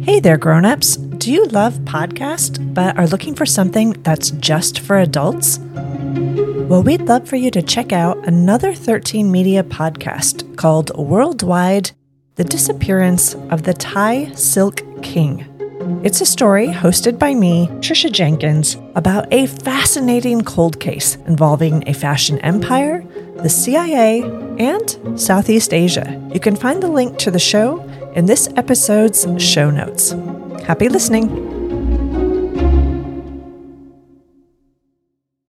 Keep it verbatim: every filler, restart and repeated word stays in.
Hey there, grown-ups. Do you love podcasts but are looking for something that's just for adults? Well, we'd love for you to check out another thirteen Media podcast called Worldwide: The Disappearance of the Thai Silk King. It's a story hosted by me, Trisha Jenkins, about a fascinating cold case involving a fashion empire, the C I A, and Southeast Asia. You can find the link to the show in this episode's show notes. Happy listening.